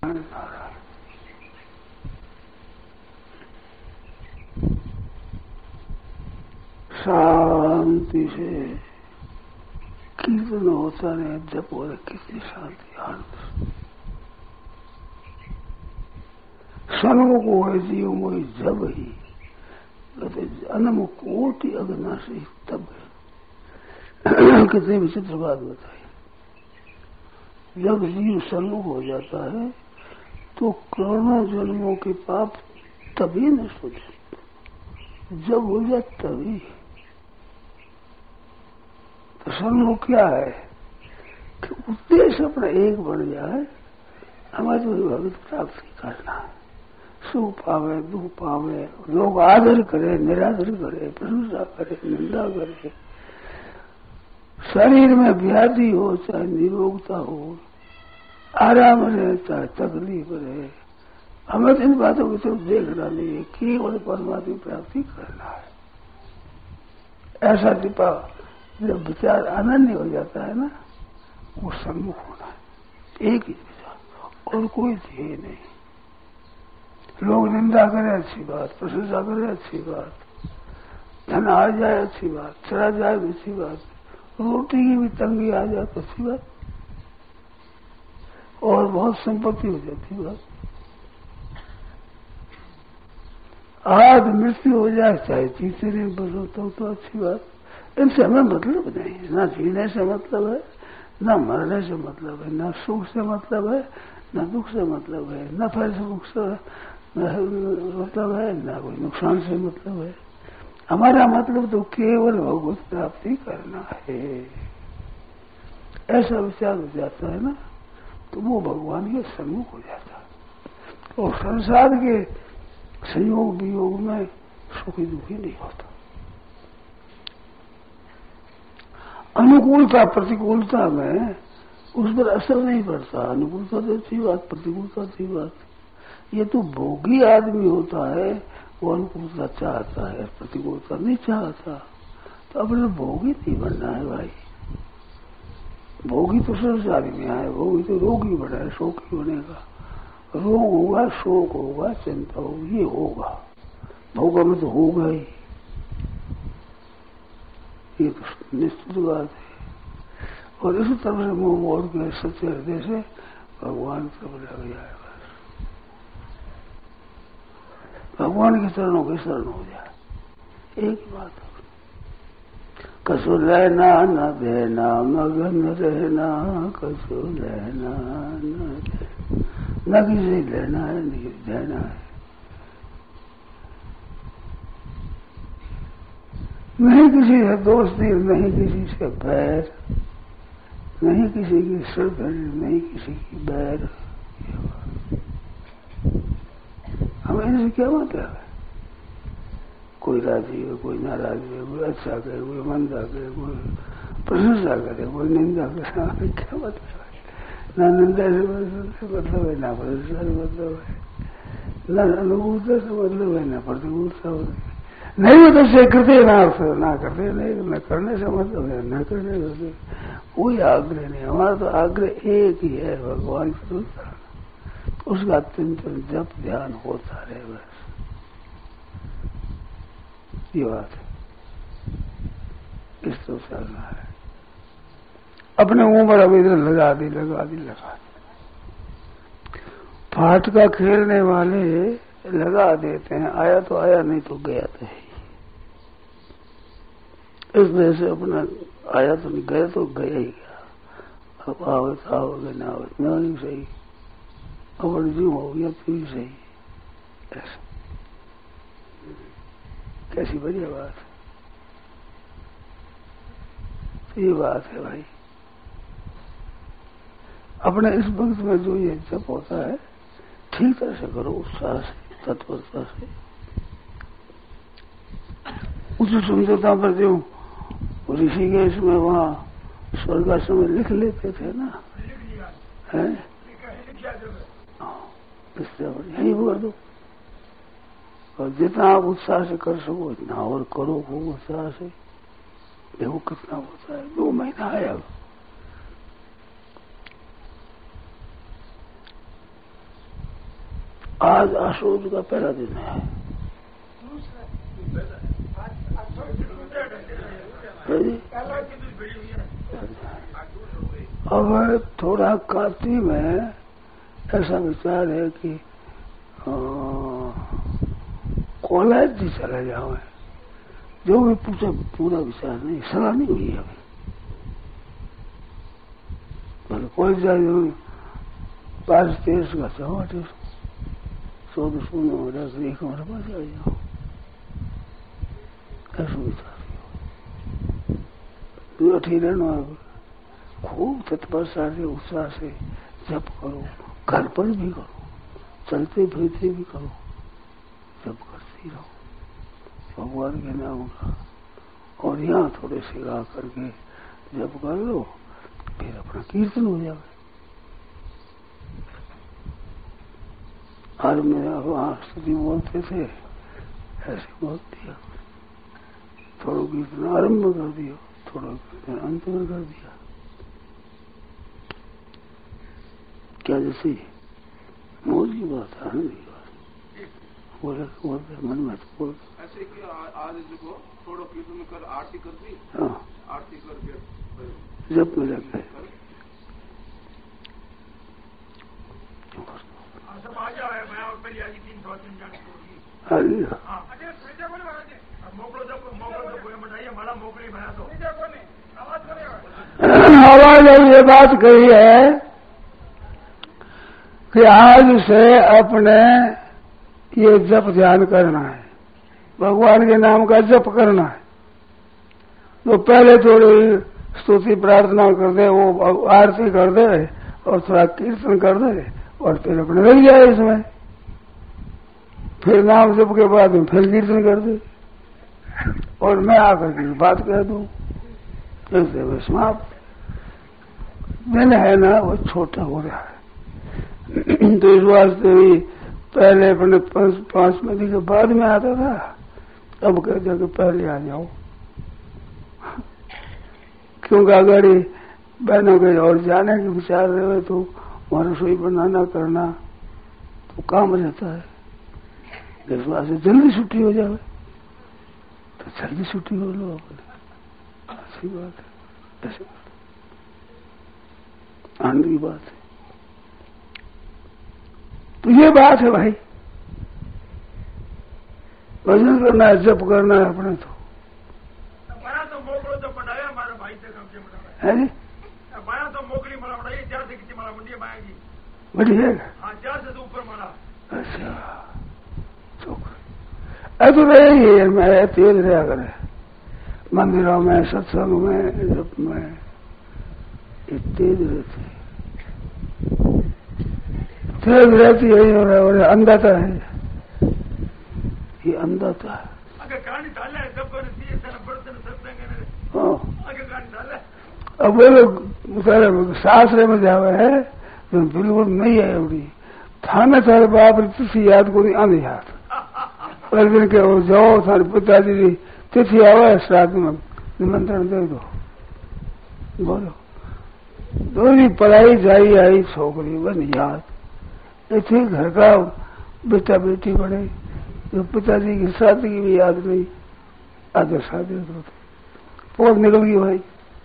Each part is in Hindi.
नारायण। शांति से कीर्तन होता नहीं, जप हो रहा, कितनी शांति आनंद। सर्व को है जीव मोहि जब ही कहते जन्म कोटि अग्नाशी तब कितनी विचित्र बात बताई। जब जीव सन्मुख हो जाता है तो करोड़ों जन्मों के पाप तभी नष्ट हो जाते, जब हो जाए तभी। तो सन्मुख क्या है कि उद्देश्य अपना एक बन जाए, हमारे तो भगवत प्राप्ति करना है। सुख पावे, दुख पावे, लोग आदर करे, निरादर करे, प्रशंसा करे, निंदा करे, शरीर में व्याधि हो चाहे निरोगता हो, आराम रहे चाहे तकलीफ रहे, हमें इन बातों की तरफ देखना नहीं है, केवल परमात्मा प्राप्ति करना है। ऐसा दीपा जब विचार अनन्य हो जाता है ना, वो सम्मुख होना है, एक ही विचार और कोई ध्येय नहीं। लोग निंदा करें अच्छी बात, प्रशंसा करें अच्छी बात, धन आ जाए अच्छी बात, चला जाए अच्छी बात, रोटी की भी तंगी आ जाए तो अच्छी बात, और बहुत संपत्ति हो जाती बात। आज मृत्यु हो जाए चाहे तीसरे बसो तो अच्छी बात। इनसे हमें मतलब नहीं, ना जीने से मतलब है, ना मरने से मतलब है, ना सुख से मतलब है, ना दुख से मतलब है, न नफे से मुख से मतलब है, ना कोई नुकसान से मतलब है। हमारा मतलब तो केवल भगवत प्राप्ति करना है। ऐसा विचार हो जाता है ना, तो वो भगवान के सम्मुख हो जाता है, और संसार के संयोग वियोग में सुखी दुखी नहीं होता। अनुकूलता प्रतिकूलता में उस पर असर नहीं पड़ता। अनुकूलता तो अच्छी बात, प्रतिकूलता अच्छी बात। ये तो भोगी आदमी होता है, वो अनुकूलता चाहता है, प्रतिकूलता नहीं चाहता। तो अपने भोगी नहीं बनना है भाई। भोगी तो संसार में आए, भोगी तो रोगी बना है, शोकी बनेगा। रोग होगा, शोक होगा, चिंता होगी, ये होगा, भोगा में तो होगा ही, ये तो निश्चित बात है। और इसी तरह से मुंह मोड़ के सच्चे हृदय से भगवान सब लग जाए, बस भगवान के चरणों के शरण हो जाए, एक ही बात है। कसो लेना न देना, मगन रहना, कसो लेना न किसी लेना है, नहीं देना है। नहीं किसी से दोस्ती, नहीं किसी से बैर, नहीं किसी की श्रद्धा, नहीं किसी की बैर। हमें इनसे क्या मतलब है? कोई राजी है, कोई नाराजी है, कोई अच्छा करे, कोई मंदा करे, कोई प्रशंसा करे, कोई निंदा करे, हमें क्या मतलब है? ना निंदा से मतलब है, ना प्रशंसा से मतलब है, ना अनुकूलता से मतलब है, ना प्रतिकूलता है। नहीं तो से करते ना करते नहीं, न करने से मतलब है, न करने से कोई आग्रह नहीं। हमारा तो आग्रह एक ही है, भगवान की सुनता, उसका चिंतन जप ध्यान होता रहे, बस ये बात है। इस तो चलना है। अपने उम्र अब इधर लगा दी। फाटका खेलने वाले लगा देते हैं, आया तो आया, नहीं तो गया तो है। इस वजह से अपना आया तो नहीं, गया तो गया ही गया। अब आओ तो आओगे, ना आओ ना, नहीं सही, अब जीव हो गया तो ही सही। ऐसा कैसी बढ़िया बात है। तो ये बात है भाई, अपने इस वक्त में जो ये जप होता है ठीक तरह से करो, उत्साह से, तत्परता से। उस सुंदरता पर जो ऋषिकेश में वहां स्वर्गाश्रम में लिख लेते थे ना, है इससे यही हुआ दो। और जितना आप उत्साह से कर सको इतना और करो, खूब उत्साह से। देखो कितना होता है, 2 महीना आया। आज आशोज का पहला दिन है। अब थोड़ा काशी में ऐसा विचार है कि कॉलेज जी चला जाओ। जो भी पूछा पूरा विचार नहीं, सलाह नहीं हुई अभी। मैंने कॉलेज जाए 5-13 का 14 16 हो रहा है, एक हमारे पास आ जाओ, ऐसा विचार तू अठी रहना। खूब तत्परता से उत्साह से जप करो, घर पर भी करो, चलते फिरते भी करो, जप करती रहो भगवान के नाम का। और यहाँ थोड़े से गा करके जप कर लो, फिर अपना कीर्तन हो जाए। आज मेरा वहां स्तुति बोलते थे, ऐसे बोल दिया, थोड़ा कीर्तन आरम्भ कर दिया, थोड़ा कीर्तन अंत में कर दिया। क्या जैसे मौज की बात है, आनंद की बात बोले मन में तो बोल ऐसे कि आज जो थोड़ा कीर्तन कर आरती कर दी। हाँ, आरती करके जब में लग गए आवाज ये बात कही है कि आज से अपने ये जप ध्यान करना है, भगवान के नाम का जप करना है। तो पहले थोड़ी स्तुति प्रार्थना कर दे, वो आरती कर दे और थोड़ा कीर्तन कर दे और फिर अपने लग जाए इसमें। फिर नाम जप के बाद में फिर कीर्तन कर दे और मैं आकर के बात कह दूं, ऐसे में समाप्त। दिन है ना वो छोटा हो रहा है, तो इस वास्ते भी पहले अपने 5 महीने के बाद में आता था, अब कहते कि पहले आ जाओ। क्योंकि अगर बहनों के और जाने के विचार रहे तो वहां रसोई बनाना करना तो काम रहता है। इस वास्ते जल्दी छुट्टी हो जाए तो जल्दी छुट्टी हो लो अपने। अच्छी बात है, ऐसी बात आनंद की बात है। तो ये बात है भाई, भजन करना है, जप करना है अपने। तो है जी बढ़िया। अच्छा तो रही मैं तेज रहा करे मंदिरों में, सत्संग में, जप में तेज रहती है, तेज रहती है। और अंधता है, ये अंधता है। अब वो लोग सारे शास्त्र में जावे है तो बिल्कुल नहीं है एवडी थाने सारे बाप तिथि याद को नहीं आंधी हाथ पर दिन के वो जाओ सारे पिताजी तिथि आवे श्राद्ध में निमंत्रण दे दो, बोलो दोनों पढ़ाई जाई आई छोकरी बन याद इतने घर का बेटा बेटी बने जो पिताजी की शादी की भी याद नहीं, आगे शादी होते पोत निकल गई भाई।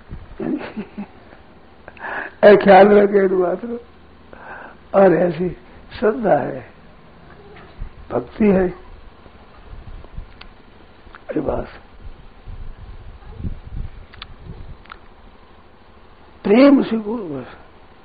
ख्याल रखे बात और ऐसी श्रद्धा है, भक्ति है, ये बात प्रेम से गुरु बस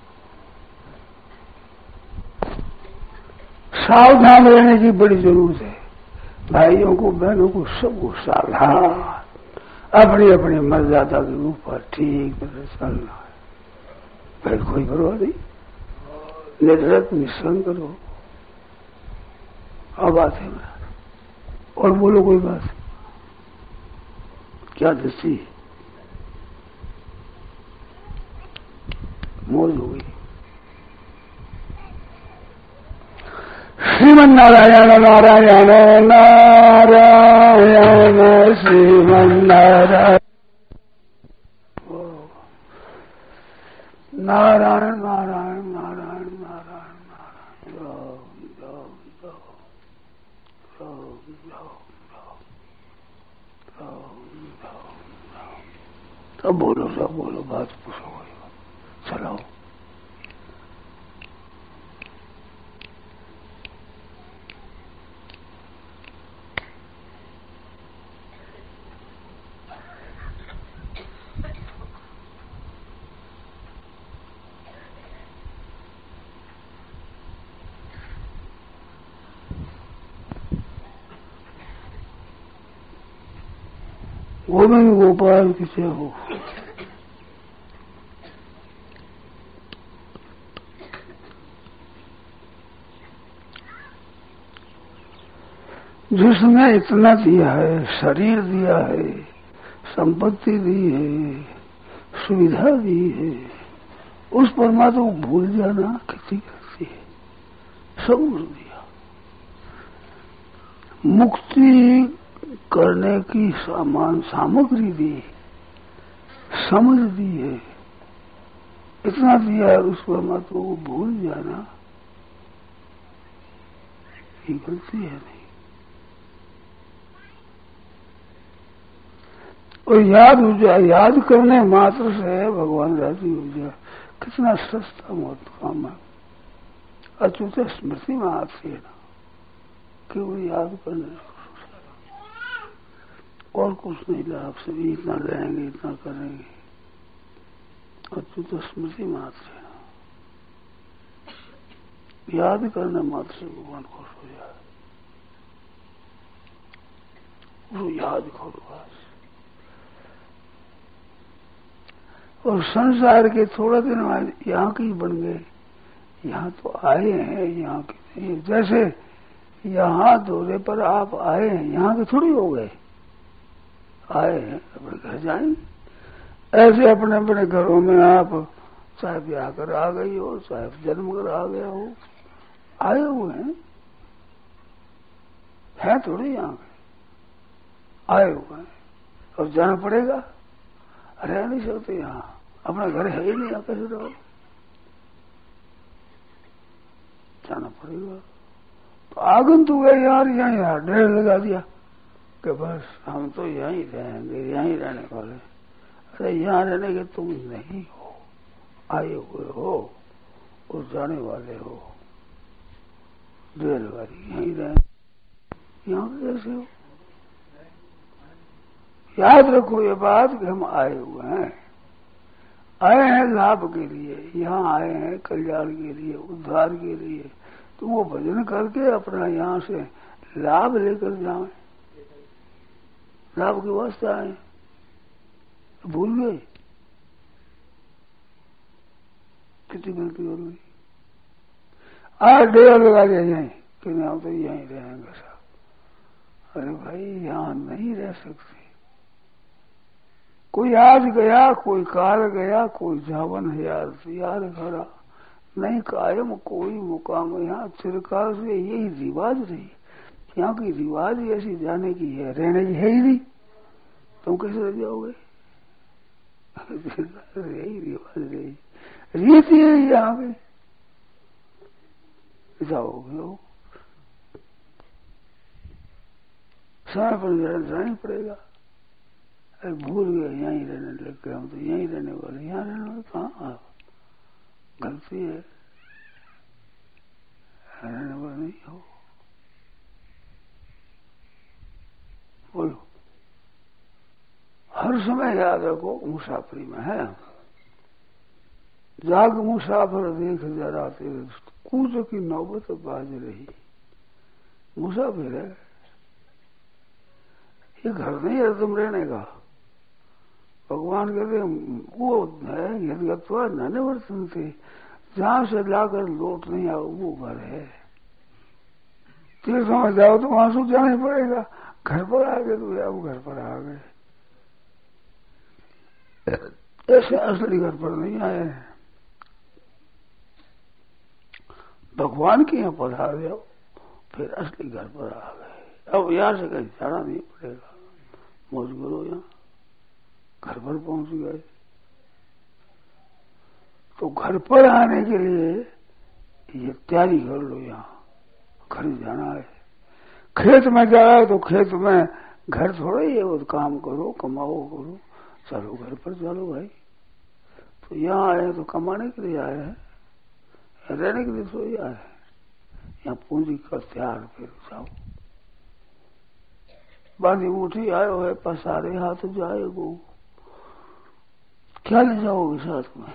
सावधान रहने की बड़ी जरूरत है। भाइयों को बहनों को सबको सावधान अपनी अपनी मर्यादा के ऊपर ठीक तरह चलना है, फिर कोई परवाह नहीं, निर्धक निस्संग करो। अब बात है और बोलो कोई बात क्या दृष्टि मौज हो गई। श्रीमन नारायण नारायण नारायण श्रीमन नारायण नारायण नारायण नारायण नारायण नारायण। तब बोलो, सब बोलो, बात पूछो, चलाओ। गोविंद गोपाल की जय हो। जिसने इतना दिया है, शरीर दिया है, संपत्ति दी है, सुविधा दी है, उस परमात्मा को भूल जाना कितनी गलती है। सब कुछ दिया, मुक्ति करने की सामग्री दी, समझ दी है, इतना दिया है, उस परमात्मा को भूल जाना ये गलती है नहीं। और याद हो जाए, याद करने मात्र से भगवान राजी हो जाए, कितना सस्ता मौत काम है। अच्युत स्मृति में आती है ना, केवल याद करने और कुछ नहीं लाभ से भी इतना रहेंगे, इतना करेंगे। अच्युत स्मृति मात्र है, याद करने मात्र से भगवान खुश हो जाए। वो याद करो बस। और संसार के थोड़ा दिन बाद यहाँ के ही बन गए, यहाँ तो आए हैं, यहाँ के नहीं। जैसे यहाँ दौरे पर आप आए हैं, यहाँ के थोड़ी हो गए, आए हैं अपने घर जाएंगे। ऐसे अपने अपने घरों में आप चाहे ब्याह कर आ गई हो, चाहे जन्म कर आ गया हो, आए हुए हैं, है थोड़ी यहाँ के, आए हुए हैं। और जाना पड़ेगा, रह नहीं सकते यहाँ, अपना घर है ही नहीं, यहाँ कैसे रहो, जाना पड़ेगा। तो आगंतुक है यार, यहाँ डेढ़ लगा दिया कि बस हम तो यहीं रहेंगे, यहीं रहने वाले। अरे यहाँ रहने के तुम नहीं हो, आए हुए हो और जाने वाले हो, डेढ़ लगा दी, यहीं रहे। यहाँ कैसे हो? याद रखो ये बात कि हम आए हुए हैं, आए हैं लाभ के लिए, यहाँ आए हैं कल्याण के लिए, उद्धार के लिए। तो वो भजन करके अपना यहाँ से लाभ लेकर जाए, लाभ की वास्ते आए, भूल गए, कितनी गलती हो गई। आज डेरा लगा दिया यहीं कि हम तो यहीं रहेंगे साहब। अरे भाई यहाँ नहीं रह सकते, कोई आज गया, कोई काल गया, कोई जावन है याद खड़ा नहीं कायम कोई मुकाम। यहाँ चिरकाल से यही रिवाज रही, यहाँ की रिवाज ऐसी जाने की है, रहने की है ही नहीं, तुम कैसे रह जाओगे? यही रिवाज रही, रीति है यहाँ पे, जाओगे हो समय पर जाना ही पड़ेगा। अरे भूल गए, यहीं रहने लग गए, हम तो यहीं रहने वाले, यहाँ रहने वाले कहाँ, गलती है, रहने वाले नहीं हो। बोलो, हर समय याद रखो मुसाफरी में है। जाग मुसाफर देख जरा तेरे कूच की नौबत बाज रही। मुसाफिर है, ये घर नहीं है तुम रहने का। भगवान कहते वो है यदगत्वा न निवर्तन थे, जहां से लाकर लौट नहीं आओ वो घर है। तीर्थों में जाओ तो वहां से जाना ही पड़ेगा, घर पर आ गए तो अब घर पर आ गए, ऐसे असली घर पर नहीं आए हैं। भगवान के यहाँ पधार जाओ, फिर असली घर पर आ गए। अब यहां से कहीं जाना नहीं पड़ेगा, मौज करो, यहाँ घर पर पहुंच गए। तो घर पर आने के लिए ये तैयारी कर लो, यहाँ घर जाना है। खेत में जा रहा है तो खेत में घर थोड़ा ही है, वो काम करो, कमाओ करो, चलो घर पर चलो भाई। तो यहाँ आए तो कमाने के लिए आए हैं, रहने के लिए तो ही आए हैं। यहाँ पूंजी का त्याग फिर जाओ। बांधी उठी आयो है, पसारे हाथ जाएगो, क्या ले जाओगे साथ में?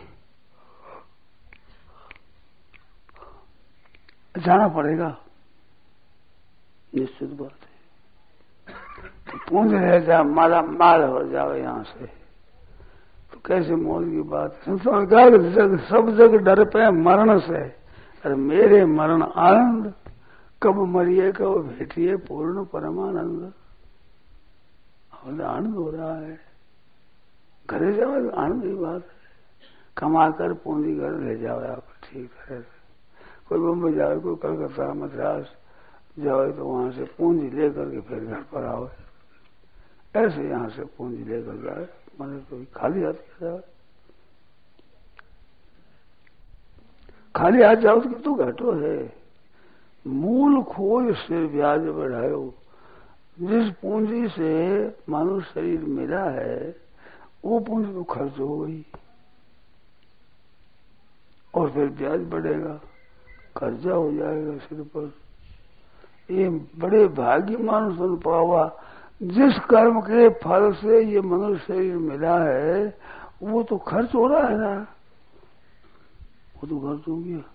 जाना पड़ेगा, निश्चित बात है। तो पूंज रह जा, माला माल हो जाओ यहाँ से, तो कैसे मौज की बात। संसार का जग सब जग डर पे मरण से, अरे मेरे मरण आनंद, कब मरिए कब भेटिए पूर्ण परमानंद। आनंद हो रहा है, घरे जाओ आनंद की बात है। कमा कर पूंजी घर ले जाओ आप, ठीक है। कोई बम्बई जाए, कोई कलकत्ता मद्रास जाओ, तो वहां से पूंजी लेकर के फिर घर पर आओ। ऐसे यहां से पूंजी लेकर जाए, मैंने तो खाली हाथ जाए। खाली हाथ जाओ तो कितु घटो है। मूल खोज से ब्याज बढ़ायो। जिस पूंजी से मनुष्य शरीर मिला है वो पूंजी तो खर्च हो गई, और फिर ब्याज बढ़ेगा, कर्जा हो जाएगा सिर पर। ये बड़े भाग्य मानुष पावा, जिस कर्म के फल से ये मनुष्य शरीर मिला है वो तो खर्च हो रहा है ना, वो तो खर्च हो गया।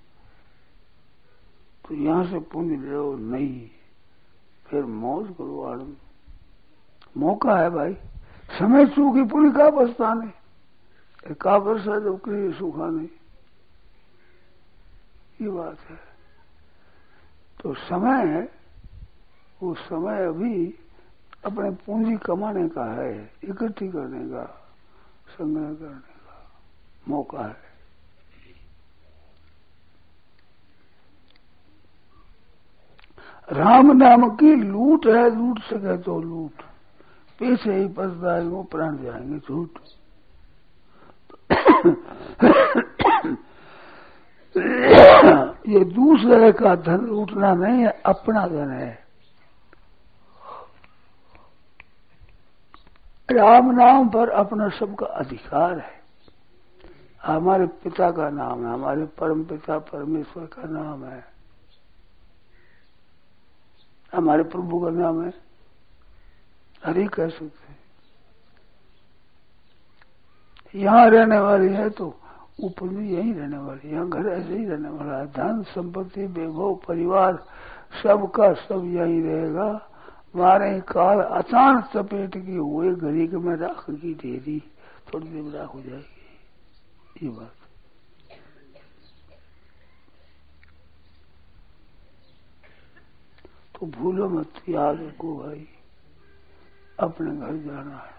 तो यहां से पुण्य लो नहीं, फिर मौज करो, आनंद। मौका है भाई, समय चूकी पुण्य का पछताने, का वर्षा उकरी सुखाने, ये बात है। तो समय है, वो समय अभी अपने पूंजी कमाने का है, इकट्ठी करने का, संग्रह करने का मौका है। राम नाम की लूट है, लूट सके तो लूट, पीछे ही पछताए वो प्राण जाएंगे झूठ। ये दूसरे का धन लूटना नहीं है, अपना धन है। राम नाम पर अपना सबका अधिकार है। हमारे पिता का नाम है, हमारे परम पिता परमेश्वर का नाम है, हमारे प्रभु का नाम है, हरि कह सकते। यहाँ रहने वाली है तो ऊपर में यही रहने वाली, यहाँ घर ऐसे ही रहने वाला है। धन संपत्ति वैभव परिवार सबका सब यही रहेगा। मारे काल अचानक चपेट की हुए, घड़ी के में राख की ढेरी, थोड़ी देर में राख हो जाएगी, ये बात। तो भूलो मत, याद रखो भाई, अपने घर जाना है,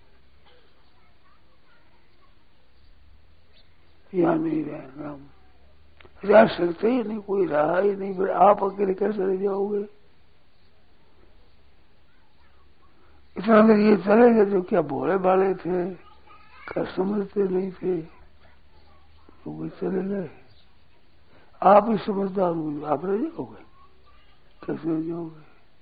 यहाँ नहीं रहना। हम रह सकते ही नहीं, कोई रहा ही नहीं, फिर आप अकेले कैसे रह जाओगे? इतना देर ये चले गए जो क्या भोले भाले थे, क्या समझते नहीं थे, तो वो चले गए। आप ही समझदार हो, आप रह जाओगे, कैसे रह जाओगे?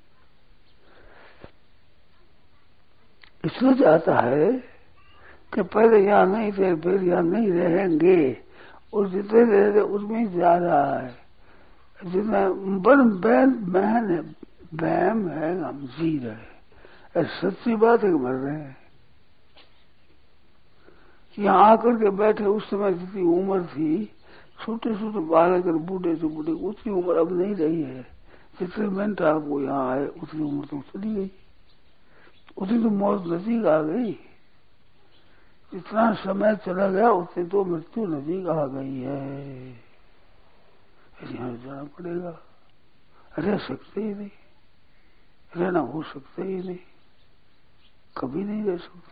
इसलिए चाहता है कि पहले यहाँ नहीं थे, फिर यहाँ नहीं रहेंगे, और जितने रहे उसमें ही जा रहा है। जितना बन बहन है, बहम है, हम जी रहे। सच्ची बात है कि मर रहे हैं। यहाँ आकर के बैठे उस समय जितनी उम्र थी, छोटे छोटे बालक और बूढ़े से बूढ़े, उतनी उम्र अब नहीं रही है। जितने मिनट आपको यहाँ आए उतनी उम्र तो चली गई, उतनी तो मौत नजीक आ गई। जितना समय चला गया उतनी तो मृत्यु नजीक आ गई है। यहाँ जाना पड़ेगा, रह सकते ही नहीं, रहना हो सकता ही नहीं, कभी नहीं रह सकते।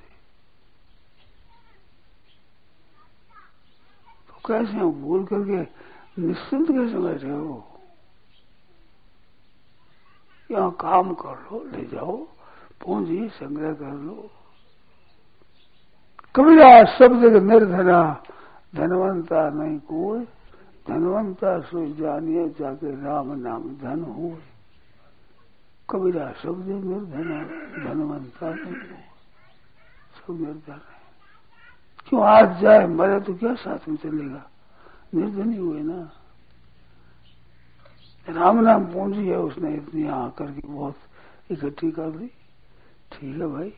तो कैसे हो भूल करके निश्चिंत कैसे बैठे हो? यहाँ काम कर लो, ले जाओ, पूंजी संग्रह कर लो। कबीरा सब जगह निर्धना, धनवंता नहीं कोई, धनवंता सो जानिए जाके राम नाम धन हो। कबीरा सब निर्धन है, धनवंता नहीं, सब निर्धन है। क्यों आज जाए मरे तो क्या साथ में चलेगा, निर्धन ही हुए ना। राम नाम पूंजी है, उसने इतनी आकर के बहुत इकट्ठी कर दी, ठीक है भाई।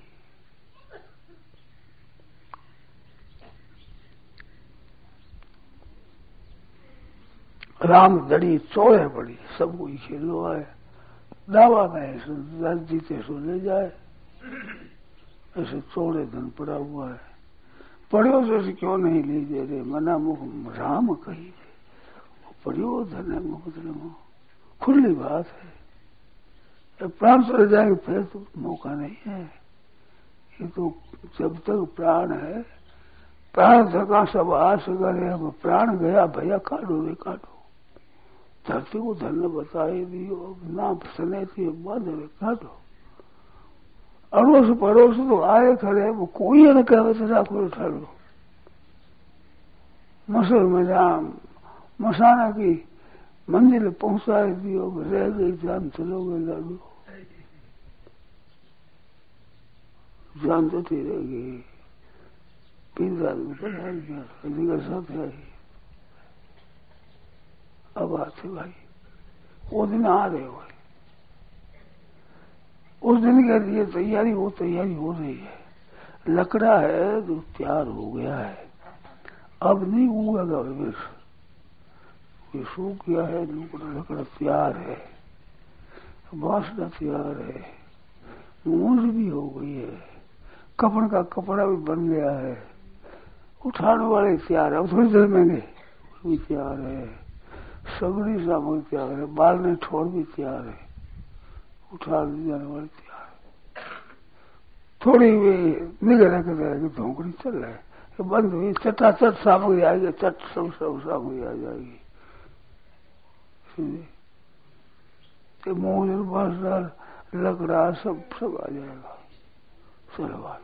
राम दड़ी चौड़े पड़ी, सब कोई खेलो आए, दावा में जीते सो ले जाए, ऐसे चौड़े धन पड़ा हुआ है। पढ़ो जैसे क्यों नहीं ले दे रहे, मना मुख राम कही पढ़ियो धन है मुख, खुली बात है। प्राण चले जाएंगे फिर तो मौका नहीं है। ये तो जब तक प्राण है, प्राण थका सब आस करे, अब प्राण गया भैया काटो रे काटो। धरती को धन बताए दियो, ना सने थी बांध रे काटो। अड़ोस पड़ोस तो आए खड़े, वो कोई न कहे तो राखो उठा लो। मसूर में जाम मसाना की मंजिल पहुंचाए दियो, रह गई जान चलोगे लाडू, जान तो रह गई। 3 आदमी का साथ है। अब आते भाई, वो दिन आ रहे भाई, उस दिन के लिए तैयारी हो रही है। लकड़ा है जो तैयार हो गया है, अब नहीं उगेगा वृक्ष, ये सूख गया है, लकड़ा तैयार है, वासना तैयार है, मूंज भी हो गई है, कपड़ का कपड़ा भी बन गया है, उठाने वाले तैयार है, अब थोड़ी देर महंगे भी तैयार है, सगड़ी सामग्री तैयार है, बाल ने ठोर भी तैयार है, उठा जाने वाले तैयार है। थोड़ी भी निगह रखते रहेगी, धोकड़ी चल रहा है, बंद हुई, चटाचट सामग्री आएगी, चट सब सामग्री आ जाएगी। मूंज बांसदार लकड़ा सब आ जाएगा। चलो बात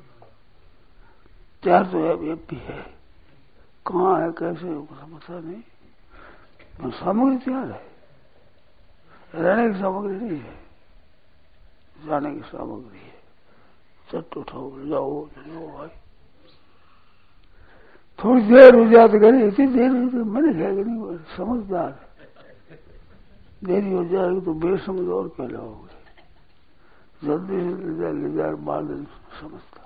तैयार तो है, भी है, कहाँ है कैसे पता नहीं, पर सामग्री तैयार है। रहने की सामग्री नहीं है, जाने की सामग्री है। चट उठाओ जाओ भाई, थोड़ी देर हो जाती करी, इतनी देर मैंने कहेगा नहीं, समझदार देरी हो जाएगी तो बेसमझ और क्या लाओगे, जल्दी से ले जाए बाल समझता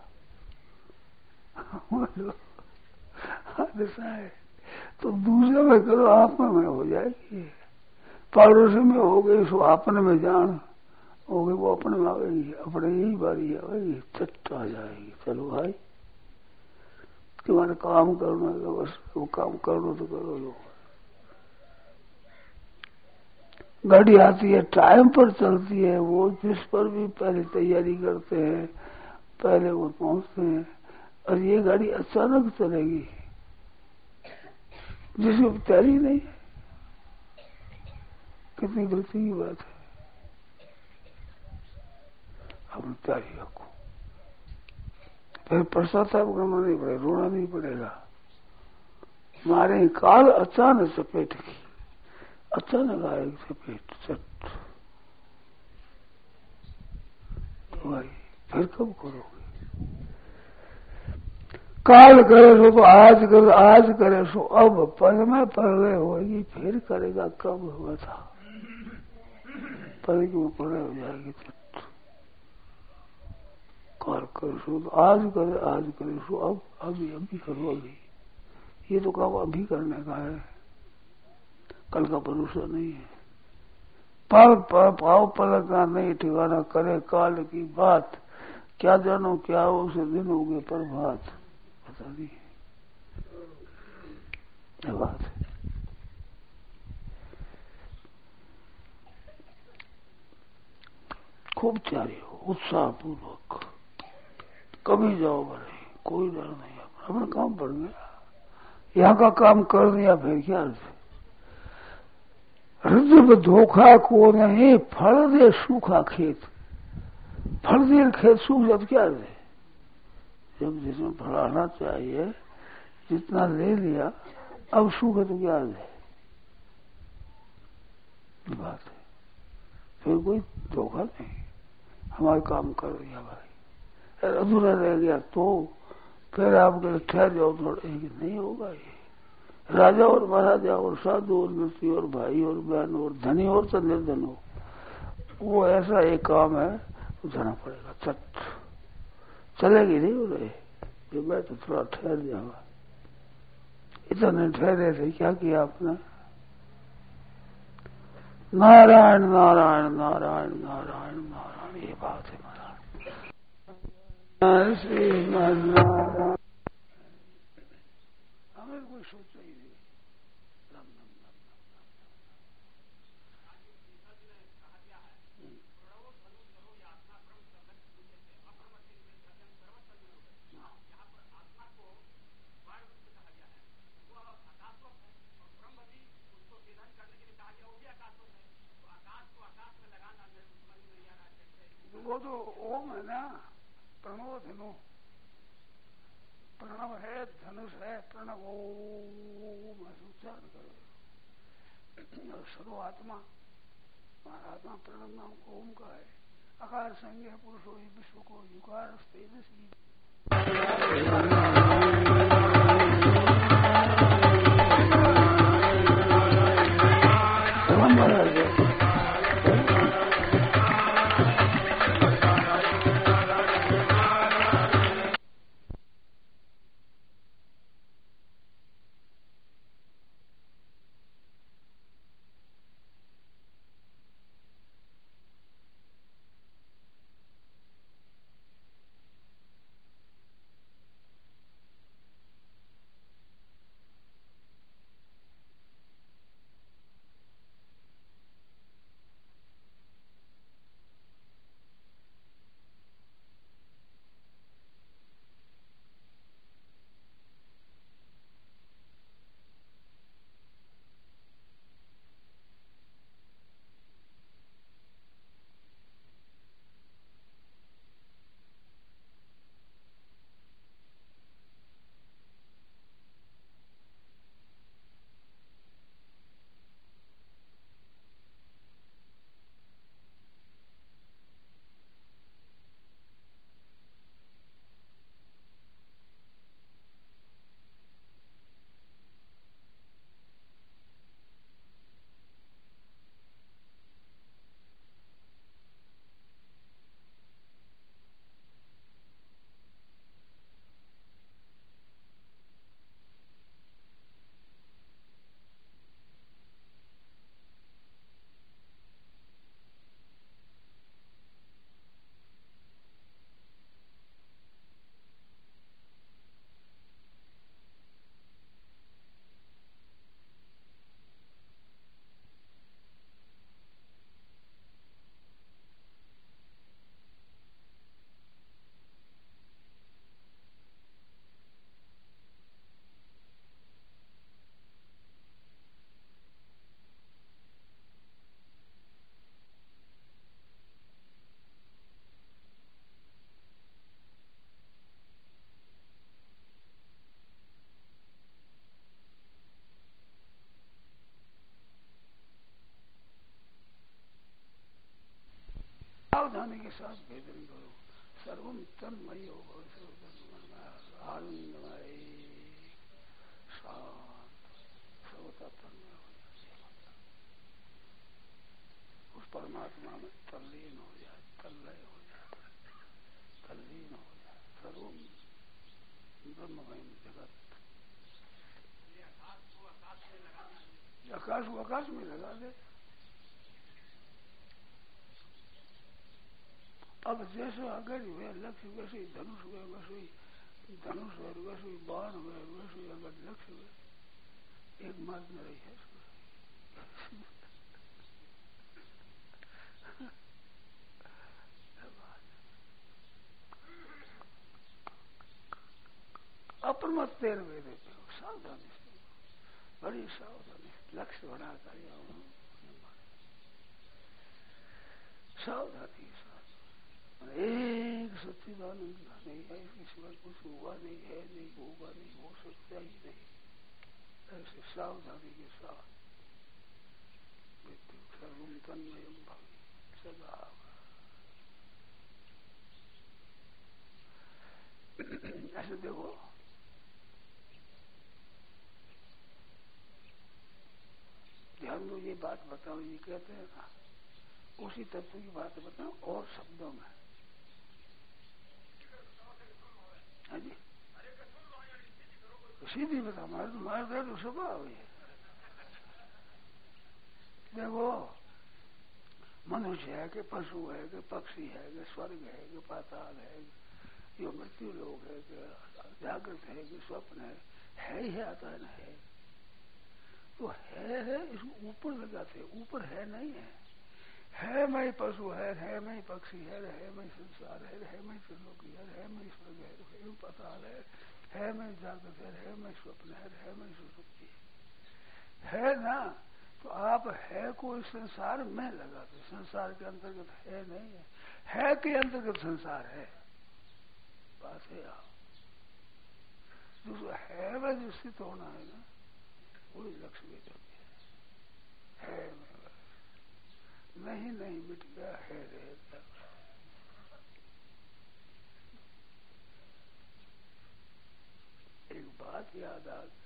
ऐसा है। तो दूसरे में करो, आप में हो जाएगी, पड़ोसी में हो गई सो अपने में जान हो गई, वो अपने में आ गई, अपने यही बारी है भाई, चट आ जाएगी। चलो भाई, तुम्हारे काम करना है, बस वो काम करो तो करो लो। गाड़ी आती है, टाइम पर चलती है, वो जिस पर भी पहले तैयारी करते हैं, पहले वो पहुंचते हैं, और ये गाड़ी अचानक चलेगी, जिसकी तैयारी नहीं है, कितनी गलती की बात है। हम तैयारी रखो, फिर पश्चाताप करना नहीं पड़ेगा, रोना नहीं पड़ेगा। हमारे काल अचानक चपेट की, अचानक आएगी चपेट, चट तो भाई फिर कब करोगे? काल करे सो तो आज कर, आज करे सो अब, पल में पढ़ होगी, फिर करेगा कब बता, पल की पढ़ हो जाएगी। चट काल करे सो तो आज करे सो अब, अभी करो अभी, ये तो काम अभी करने का है, कल का भरोसा नहीं है। पाव पल का नहीं ठिकाना, करे काल की बात, क्या जानो क्या हो से दिन हो गए प्रभात, पता नहीं क्या बात है। खूब तैयारी हो, उत्साह पूर्वक, कभी जाओ बड़े, कोई डर नहीं, अपना काम पड़ गया, यहाँ का काम कर दिया, फिर क्या हृदय धोखा को नहीं, फल दे सूखा खेत, फल दे खेत सूख जब क्या दे, जब जिसमें फलाना चाहिए जितना ले लिया, अब सूखे तो क्या दे, बात है। फिर कोई धोखा नहीं, हमारा काम कर दिया भाई। अगर अधूरा रह गया तो फिर आप ठहर जाओ थोड़ा, नहीं होगा ये। राजा और महाराजा और साधु और व्यक्ति और भाई और बहन और धनी और तो निर्धन हो, वो ऐसा एक काम है तो जाना पड़ेगा। चट चलेगी नहीं हो रहे कि मैं तो थोड़ा ठहर जाऊंगा। इतने ठहरे थे, क्या किया आपने? नारायण नारायण नारायण नारायण नारायण, ये बात है महाराज। श्रीमन नारायण, हमें कोई सोच ही नहीं। राम राम राम राम। वो तो ओम है ना, प्रणव धनु, प्रणव है, धनुष है, प्रणव ओम उच्चारण करो। और सर्वात्मा, आत्मा प्रणव नाम को ओम का है। आकार संज्ञा पुरुषो ही विश्व को युकार तेजस्वी। सावधानी के साथ भेदन करो। सर्वम तन्मय हो, आनंदमय शांत सर्वता तन्मय हो जाए। उस परमात्मा में तल्लीन हो जाए, तल्लय हो जाए, तल्लीन हो जाए। सर्वम ब्रह्ममय जगत। आकाश को आकाश में लगा दे। अब जैसे अगर हुए लक्ष्य, वैसे ही धनुष हुए, वैसे ही धनुष हुए, वैसे ही बाण हुए, वैसे ही अगर लक्ष्य हुए, एक मार्ग में रही है। अप्रमत पैर वे देते हो, सावधानी से, बड़ी सावधानी, लक्ष्य बना कर सावधानी के साथ। एक सच्चिदानंद नहीं है, इसके सिवा कुछ हुआ नहीं है, नहीं होगा, नहीं हो सकता ही नहीं। ऐसे सावधानी के साथ सर्वम तन्मयम भव, स्वभाव। ऐसे देखो, ध्यान दो, ये बात बताओ, ये कहते हैं ना, उसी तत्व की बात बताओ और शब्दों में। हाँ जी, सीधी बताओ, मारे तो स्वभाव है। देखो, मनुष्य है कि पशु है कि पक्षी है कि स्वर्ग है कि पाताल है, यो मृत्यु लोक है कि जागृत है कि स्वप्न है ही है, आता है ना है। तो है इसको ऊपर लगाते, ऊपर है नहीं है मैं पशु है मैं पक्षी है मैं संसार है मैं त्रिलोकी है मैं स्वर्ग है पाताल है मैं जागृत है मैं स्वप्न है मैं सुसुप्ति है ना। तो आप है को इस संसार में लगाते, संसार के अंतर्गत है नहीं है के अंतर्गत संसार है, बात है। आप जो है वह जो स्थित होना है ना, वही लक्ष्य में है नहीं मिट गया है रहेगा। एक बात याद आ गई,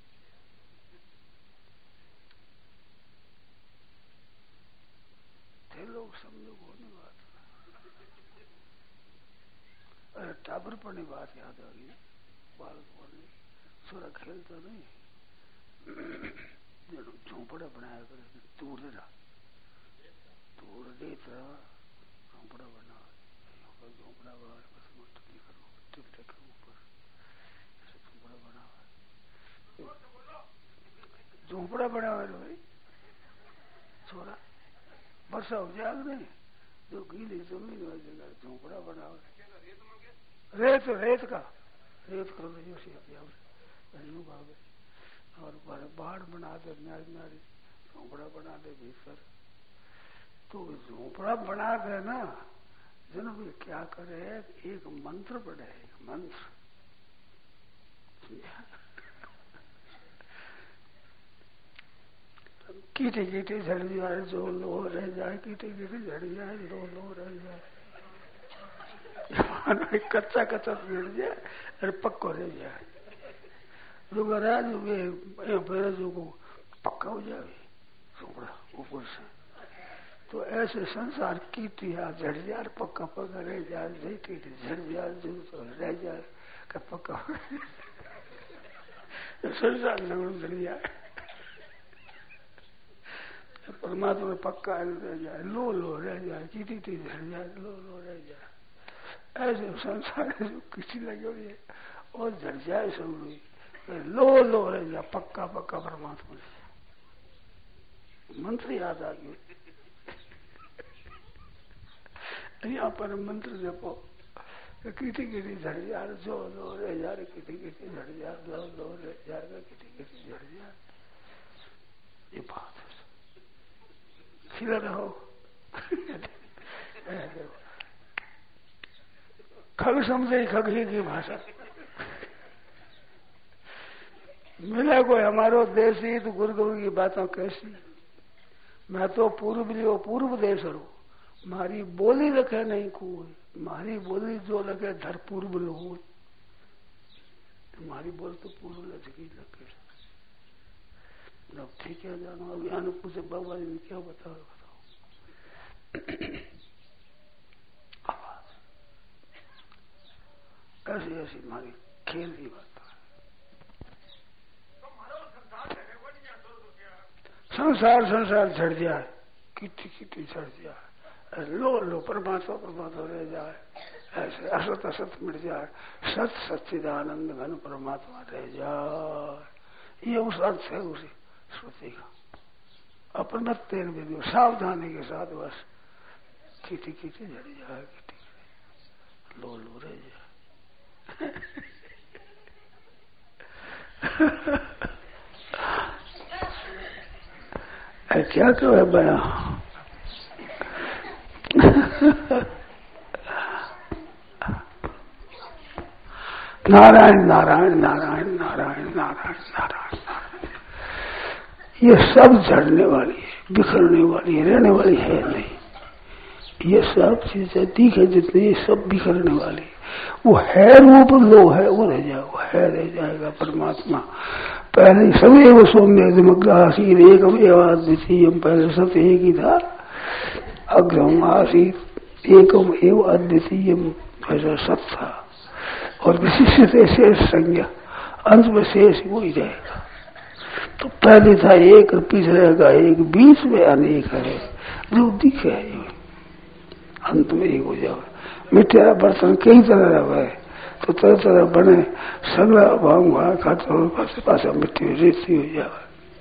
थे लोग समझो होने बात, अरे टाबर पड़ने बात याद आ गई। बालक बोले छोरा खेलता नहीं, झोंपड़ा बनाया करे दूर देता झोंपड़ा बना, झोंपड़ा बना बस मट्टी करो टिपटे के ऊपर ऐसे झोंपड़ा बना, झोंपड़ा बना हुआ भाई छोरा, वर्षा हो जाएगा नहीं, जो गीली जमीन हो जगह झोंपड़ा बना हुआ, रेत करो और बाढ़ बना दे, नारी झोंपड़ा बना दे भीतर। तो झोंपड़ा बना दे ना, जन भी क्या करे, एक मंत्र पढ़े, एक मंत्र कीटे कीटे झड़ जाए जो लो रह जाए, कीटे कीटे झड़ जाए जो लो रह जाए। कच्चा मिल जाए अरे पक्का रह जाए, जो जो को पक्का हो जाए झोंपड़ा ऊपर से। तो ऐसे संसार कीटिया झड़ जाए पक्का पक्का रह जाए, झड़ जाए जो रह जाए का पक्का संसार झड़ जाए, परमात्मा पक्का रह जाए, लो रह जाए, कीटी झड़ जाए, लो रह जाए। ऐसे संसार जो किसी लगे हुई है और झड़ जाए सब लो रह जाए, पक्का परमात्मा। मंत्र याद आ गए, यहाँ पर मंत्र जपो, कीटी झड़ जाए जो लो रह जाए, कीटी झड़ जाए लो रह जाएगा, कीटी झड़ जाए। ये बात है, खिला रहो। खग समझे, खग ही की भाषा मिले कोई हमारो देशी तो गुरुदेव की बातों कैसी। मैं तो पूर्व देश रू, मारी बोली रखे नहीं कोई, मारी बोली जो लगे धर पूर्व लोग, तुम्हारी बोल तो पूर्व लगी लगे। ठीक है जानो, अब यहाँ पूछे बाबा जी ने क्या बताओ ऐसी हमारी खेल की बात है। संसार झड़ जाए, किटी झड़ जाए, लो परमात्मा रह जाए, ऐसे असत मिट जाए, सच्चिदानंद घन परमात्मा रह जाए। ये उस अर्थ है उसी श्रुति का। अपन तेल में सावधानी के साथ बस किटी झड़ जाए, किटी लो रह जाए। क्या क्यों है बया नारायण नारायण नारायण नारायण नारायण नारायण नारायण, ये सब झड़ने वाली है, बिखरने वाली है, रहने वाली है नहीं। ये सब चीजें दिखे जितनी ये सब बिखरने वाली, वो है रूप लो है वो रह जाए, वो है रह जाएगा परमात्मा। पहले सभी वो सौम्य दिमग्गा आसीर एकम एवाद्वितीय, पहले सब एक ही था। अग्रम आसीर एकम एव अद्वितीय, ऐसा सब था। और विशिष्ट शेष संज्ञा, अंत में शेष वो ही रहेगा। तो पहले था एक और पीछे रहेगा एक, बीच में अनेक है जो दिखे, अंत में एक हो जाए। मिट्टिया बर्तन कई तरह रहे तो तरह तरह बने, सगला भांग वहां खाते पासे पासे मिट्टी रेती हो जाए,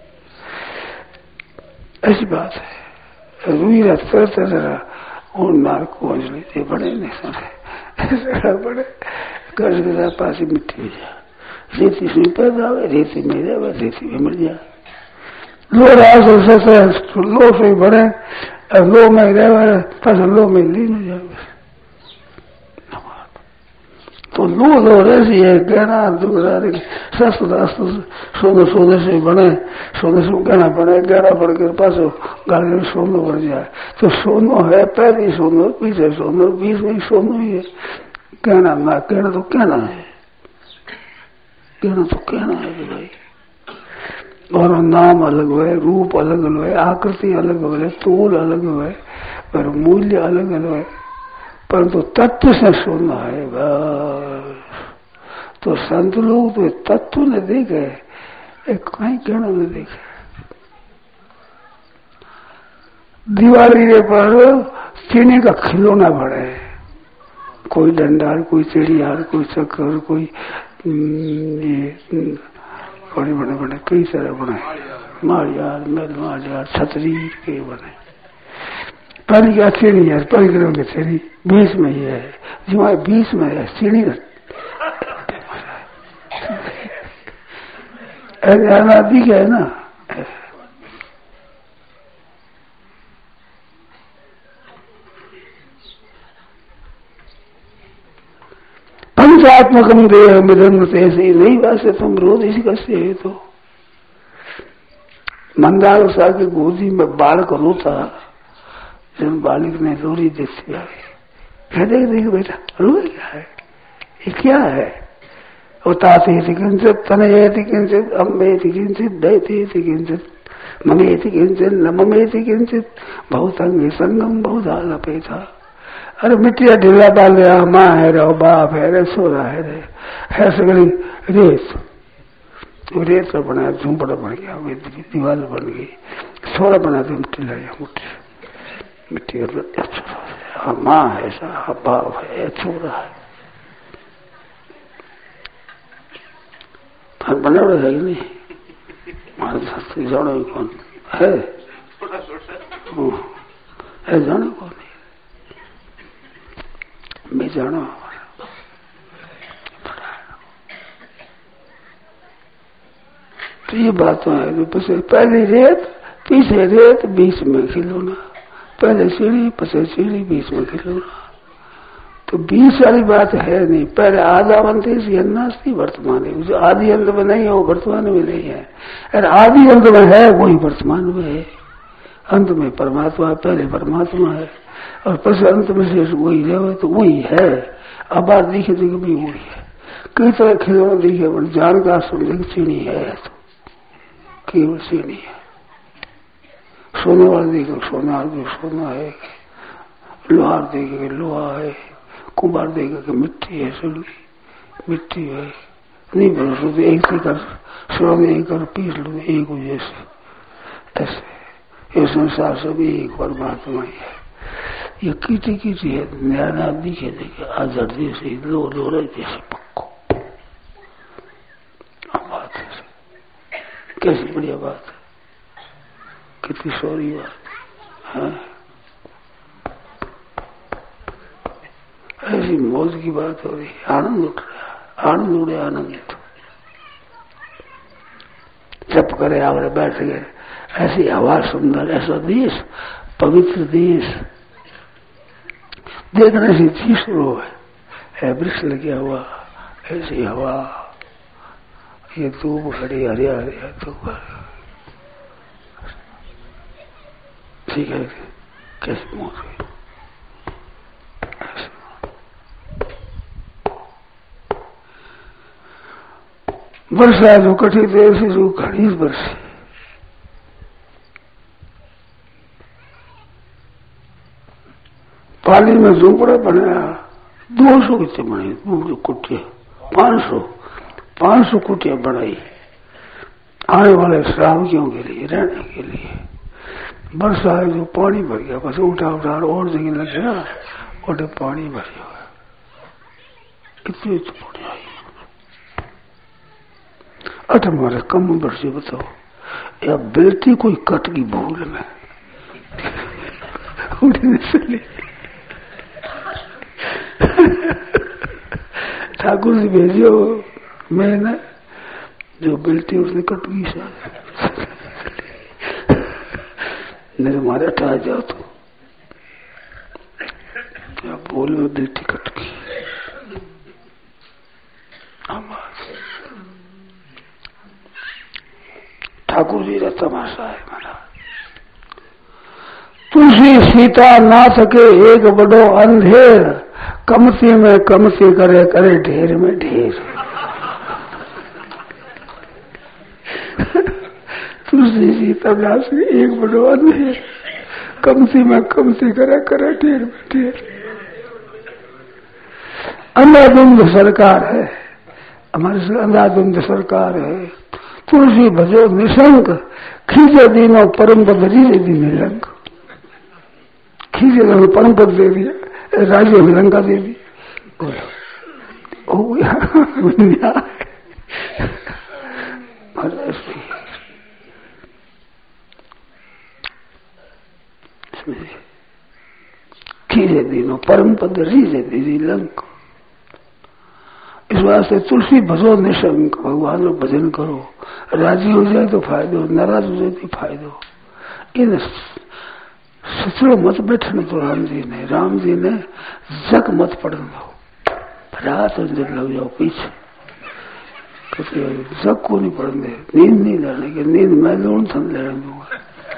ऐसी बात है। रुई तरह तरह और नार को अंजलि बड़े नहीं सुने बड़े घर पास मिट्टी हो जाए, रेती से पैदा हुए, रेती में जाए, रेती में मिल जाए। लो राज लो से बने, लो में रहे पास लो में लीन हो जाए। तो लो रैसी है, गहना दुगरा शस्त्र सोने सोने से बने, सोने से गहना बने, गहना बढ़कर पास गाड़ी में सोनो बढ़ जाए। तो सोनो है, पहले सोनो, पीछे सोनो, बीच में सोनो ही है। कहना ना कहना तो कहना है, कहना तो कहना है भाई। और नाम अलग हुए, रूप अलग हुए, आकृति अलग हुए, तोल अलग हुए, पर मूल्य अलग अलग है, परंतु तत्व से सुनना है बस। तो संत लोग तो तत्व ने देखे, एक कहीं कहना न देखे। दिवाली पर चीनी का खिलौना बड़े, कोई डंडाल, कोई चिड़ियाल, कोई चक्कर, कोई बड़े बड़े बड़े कई तरह बने, माड़ियाल माड़ियाल छतरी के बने। पहली क्या सीढ़ी है, परिक्रम की सीढ़ी बीच में ही है, जो बीच में है सीढ़ी अनादि क्या है ना। पंचात्मकम देह मिलन ऐसे नहीं वैसे तुम रोज इसी कैसे है। तो मंदार उषा की गोदी में बालक रोता, जब बालक ने लोरी देखी आई, कहते देख बेटा रो क्या है, ये क्या है। उताते किंचित तनयेति किंचित अम्बेति किंचित दैतेति किंचित ममेति किंचित न ममेति किंचित बहुतंग संगम बहुधा लपेटा। अरे मिट्टिया ढीला डाल रहा, माँ है रो, बाप है रे, सो रहा है सगली रेत, रेत का बनाया झूंपड़ा बन गया, दीवार बन गई, सोरा बना दो मिट्टी लाया, मिट्टी अच्छा माँ है सा, बाप है, छोरा है, बना रहा है नहीं मारे शास्त्री जानो कौन है, जानो कौन मैं जानो। तो ये बातें है, पहले रेत पीछे रेत बीच में खिलौना, पहले सीढ़ी पीछे सीढ़ी बीच में खिलौना। तो बीच वाली बात है नहीं, पहले आदावंत नास्ती वर्तमान है, जो आदि अंत में नहीं है वो वर्तमान में नहीं है, अरे आदि अंत में है वही वर्तमान में है। अंत में परमात्मा, पहले परमात्मा है और पीछे अंत में से वही रहे तो वही है। अब बात दिखे देखे भी वही है। कई तरह खिलौना दिखे, पर जानकार समझे चीनी है, तो केवल चीनी है। सोने वाले देखे सोना, सोना है, लोहार देखे लोहा है, कुम्हार देगा कि मिट्टी है, सगली मिट्टी है, नहीं भरोसा तो एक से कर स्वर्ग एक कर पीस लो एक हो जैसे। ऐसे ये संसार सब एक परमात्मा ही है। ये कीटी कीटी है, नया दिखे देखे आजाद जैसे लो रहे जैसे पक्को बात है। कैसी बढ़िया बात है, कितनी सौरी बात है। ऐसी मौज की बात हो रही, आनंद उठ रहा, आनंद उड़े आनंद। जप करे आवरे बैठ गए, ऐसी हवा सुंदर, ऐसा देश पवित्र देश देखने से चीज शुरू है, वृक्ष लगे हुआ, ऐसी हवा, ये धूप खड़ी हरिया हरिया धूप, ठीक है कैसी मौज हुई। वर्षा जो कठी देर से जो घनी बरसे, पाली में झोंपड़ा बनाया 200 कितने बने, 200 कुटिया, 500 कुटिया बनाई आने वाले श्रावकियों के लिए, रहने के लिए। वर्षा है जो पानी भर गया, बस उठा और जगह लग गया और पानी भर गया। इतनी तो पुण्य आई अट हमारे कम बरसे। बताओ या बेटी कोई कट की भूल में उठने से ले ठाकुर जी भेजियो, मैंने जो बेटी उसने कट गई शायद नहीं मारे हटा जाओ तो क्या बोलो, बेटी कट गई। ठाकुर जी का तमाशा है हमारा। तुलसी सीता ना सके एक बड़ो अंधेर, कमती में कमती करे करे ढेर में ढेर। तुलसी सीता ना सके एक बड़ो अंधेर, कमती में कमती करे करे ढेर में ढेर। अंधाधुंध सरकार है हमारे, अंधाधुंध सरकार है। तुलसी भजो निशंक, खींचे दीनों परम पद रीजे दी निलंक। खींचे दीनों परम पद दे दिया, राज्य निलंका दे दी। खींचे दीनों परम पद रीजे दी निलंक। इस वास्ते तुलसी भजो निशंक, भगवान का भजन करो। राजी हो जाए तो फायदो, नाराज हो जाए तो फायदो। इन सचलो मत बैठने तो राम जी ने जग मत पढ़ने दो, रात अंदर लग जाओ पीछे। जग को नहीं पढ़ने, नींद नहीं लेने की, नींद मैं लूण थन लेने दूंगा।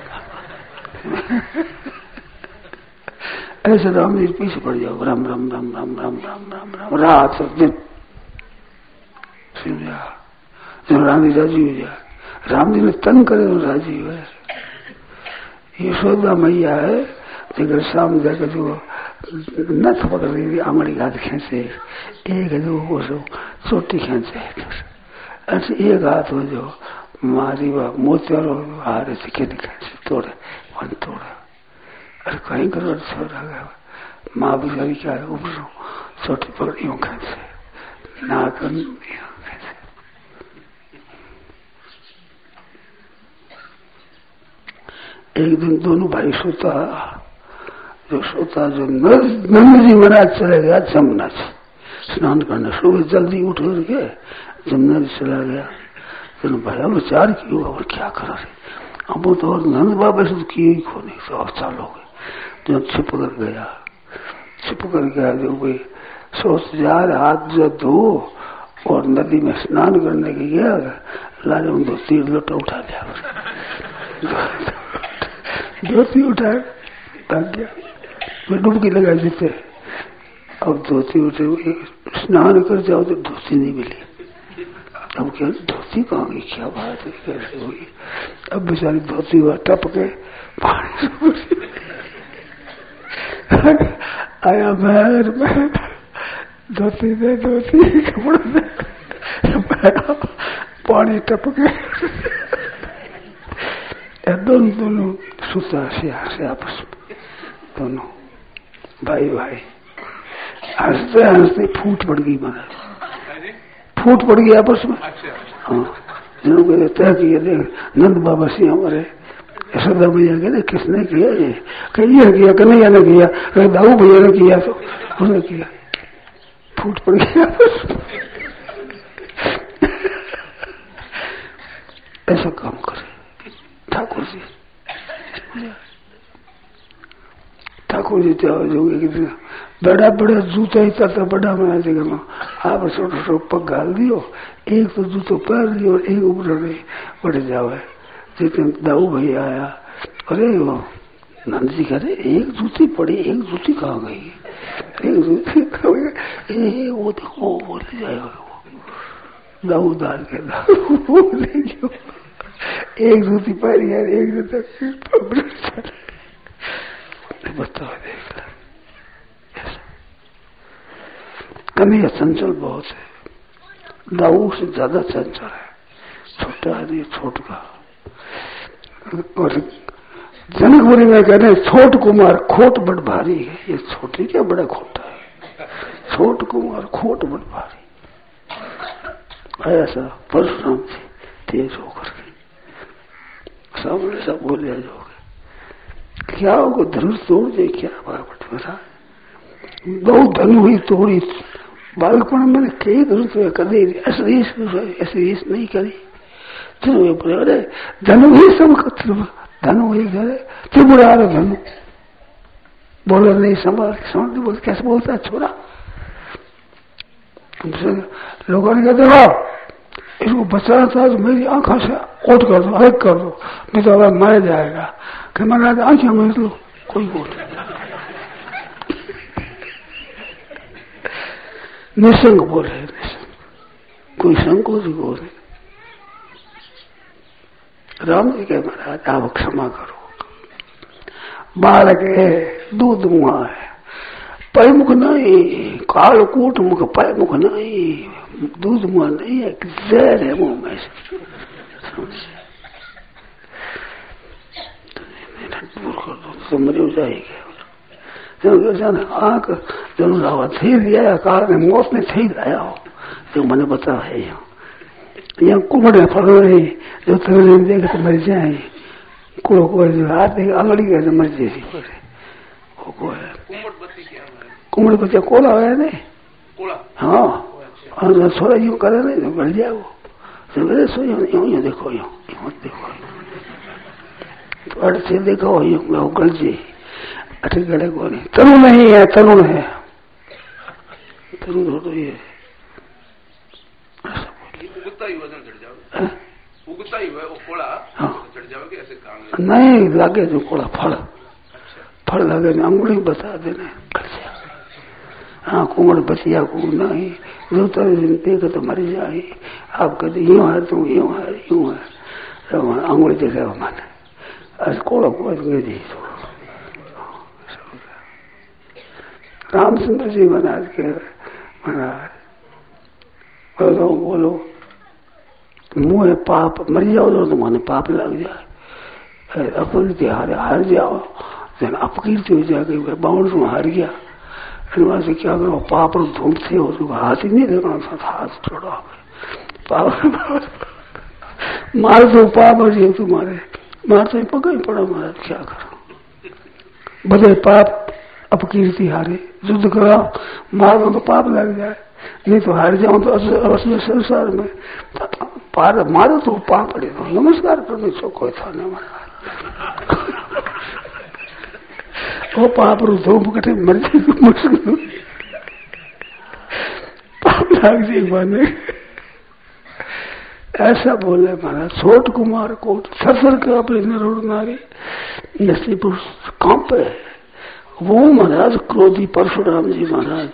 ऐसे राम जी पीछे पड़ जाओ, राम राम राम राम राम राम राम राम रात दिन। जब राम जी राजी हो जाए, राम जी ने तंग करे तो राजी हो। यशोदा मैया है, लेकिन शाम जाकर जो नथ पकड़ रही थी, आंगड़ी हाथ खींचे, एक है जो वो सब चोटी खींचे, ऐसे एक हाथ हो जो मारी वह मोतियारो हारे से खींचे तोड़े, वन तोड़े। अरे कहीं करो छोड़ा गया, माँ बेचारी क्या है, ऊपर चोटी पकड़ी यूं खींचे, नाक एक दिन दोनों भाई सोता, जो नंद जी महाराज चले गया जमुना से स्नान करने। सुबह जल्दी उठ के जमुना जी चला गया। तो भाई विचार की होगा और क्या करा रहे, अब वो तो और नंद बाबा से किए ही खो नहीं, तो अब चालोगे। जो छिप कर गया जो कोई सोच जा रहा, हाथ जो धो और नदी में स्नान करने के गया, लाले उन 2-3 लोटा उठा लिया, धोती उठाए भाग गया। मैं डुबकी लगा जीते। अब धोती उठे, स्नान कर जाओ तो धोती नहीं मिली। अब क्या धोती कहाँ गई, क्या बात है, कैसे हुई। अब बेचारी धोती हुआ टप के पानी आया महर में, धोती दे धोती कपड़ा दे, पानी टप के दोनों सुता से आपस में, दोनों भाई हंसते हंसते फूट पड़ गई, महाराज फूट पड़ गई आपस में। हाँ जिन्होंने तय किया, देख नंद बाबा से हमारे यशोदा भैया कहते किसने किया ये, कहीं किया, कन्हैया ने किया, कहीं दाऊ भैया ने किया, तो उसने किया, फूट पड़ गई आपस में। ऐसा काम करे ठाकुर जी। ठाकुर जी जो बड़ा बड़ा जूता ही था बड़ा बना जगह आप छोटो पग घाल दियो, एक तो जूतो पहन लियो और एक ऊपर बढ़ जावे। जितने दाऊ भैया आया, अरे वो नंद जी कह रहे एक जूती पड़ी, एक जूती कहाँ गई, एक जूती वो देखो बोले जाएगा दाऊ दाल के दाऊ ले गयो, एक जूती पहनी है, एक जूता बताओ। देख कन्हैया चंचल बहुत है, दाऊ से ज्यादा चंचल है, छोटा आदमी छोट का। और जनकपुरी में कहते छोट कुमार खोट बड़ भारी है, ये छोटी क्या बड़ा खोटा है, छोट कुमार खोट बड़ भारी। ऐसा परशुराम जी तेज होकर के सामने सब बोले जो क्या होगा, धनुष तोड़ दे क्या बाबट मेरा, दो धनु ही तोड़ी। बालकपण मैंने कई धनुष कदे ऐसी नहीं करी। धनु ही सब धनु ही करे त्रिपुरा धनु बोलो नहीं समझ बोल कैसे बोलता है छोरा। लोगों ने कहते वाह इसको बचाना था तो मेरी आंखों से ओट कर दो, अलग कर दो, नहीं तो अब मारा जाएगा। कि मैंने आंखें में लो कोई ओट निसंग बोले, कोई संकोच बोले। राम जी के महाराज आप क्षमा करो, बालक है दूध मुहा है, पैमुख नहीं, कालकूट मुख पैमुख नहीं, दूध मुहा नहीं है, जहर है मुंह में से। दूर कर दो तो मरी हो जाएगी। आंख जरूर आवा थी दिया कार ने मौत ने थी लाया हो जो मैंने बता है। यहाँ कुमड़े फल रही जो तुम्हें देखे तो मर जाए, कुड़ो को हाथ देखे आंगड़ी गए तो मर जाए। कुमड़ बच्चा कोला है ने, हाँ और थोड़ा यूं करे नहीं तो बढ़ जाए वो। सवेरे सो यूं देखो, यूं देखो तो अड़ से देखो यूं गल जी अटे गले को नहीं। तरुण नहीं है, तरुण है, तरुण हो तो ये उगता ही वो कोड़ा चढ़ जाओगे ऐसे काम नहीं लागे जो कोड़ा फल लगे ना अंगुली बता देने। हाँ कुमड़ बचिया को नहीं जो देखे तो मर जाए। आप कहते यूं है तुम यूं है अंगुली देखे माने कोड़ा को दी। रामचंद्र जी महाराज के महाराज बोलो मुंह पाप मर जाओ तो माने पाप लग जाए, अपकीर्ति हार जाओ, जन अपकीर्ति हो जाएगी बाउंड में हार गया। वहां से क्या करो पाप ढूंढते हो तो हाथ ही नहीं देखना था, हाथ छोड़ो पाप मार दो पाप और ये तुम्हारे मार तो पका ही पड़ा महाराज क्या करो। बदे पाप अपकीर्ति हारे, युद्ध करा मार दो तो पाप लग जाए, नहीं तो हार जाओ तो असली संसार में पार मारो तो पाप पड़े तो नमस्कार करने से कोई था न वो पाप रू धूप कटे मर जाए मुश्किल पाप लग जाए माने। ऐसा बोले महाराज छोट कुमार कोट सर के अपने नरोड़ नारी नसी पुरुष कांपे। वो महाराज क्रोधी परशुराम जी महाराज